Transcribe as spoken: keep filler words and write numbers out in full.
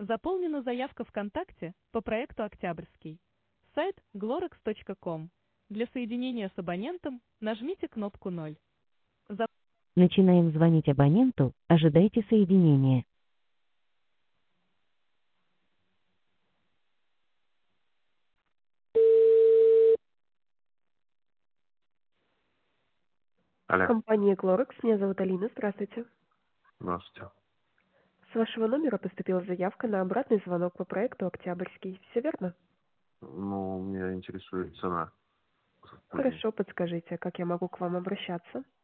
Заполнена заявка ВКонтакте по проекту «Октябрьский». Сайт глорекс точка ком. Для соединения с абонентом нажмите кнопку ноль. За- Начинаем звонить абоненту. Ожидайте соединения. Алло, Компания Glorex. Меня зовут Алина. Здравствуйте. здравствуйте. С вашего номера поступила заявка на обратный звонок по проекту «Октябрьский». Все верно? Ну, меня интересует цена. Хорошо, подскажите, как я могу к вам обращаться?